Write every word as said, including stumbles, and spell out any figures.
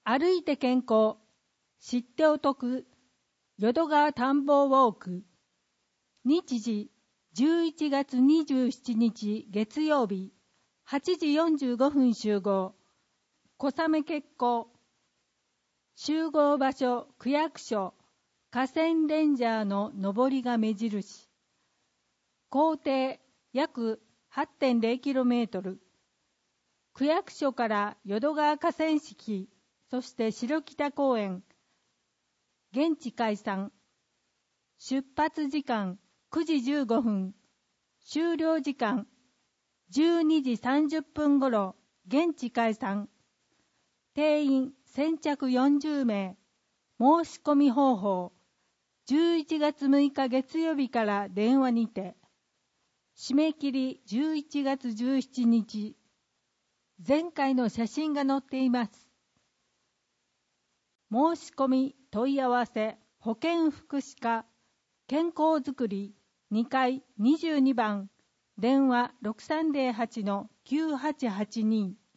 歩いて健康、知ってお得、淀川探訪ウォーク。日時、じゅういちがつにじゅうしちにち月曜日、はちじよんじゅうごふん集合、小雨決行。集合場所、区役所、河川レンジャーの上りが目印。行程、約 はってんれいキロメートル。区役所から淀川河川敷、そして白北公園。現地解散。出発時間くじじゅうごふん。終了時間じゅうにじさんじゅっぷん頃、現地解散。定員先着よんじゅうめい。申し込み方法。じゅういちがつむいか月曜日から電話にて。締め切りじゅういちがつじゅうしちにち。前回の写真が載っています。申し込み問い合わせ保健福祉課健康づくりにかいにじゅうにばん電話ろくさんぜろはちのきゅうはちはちに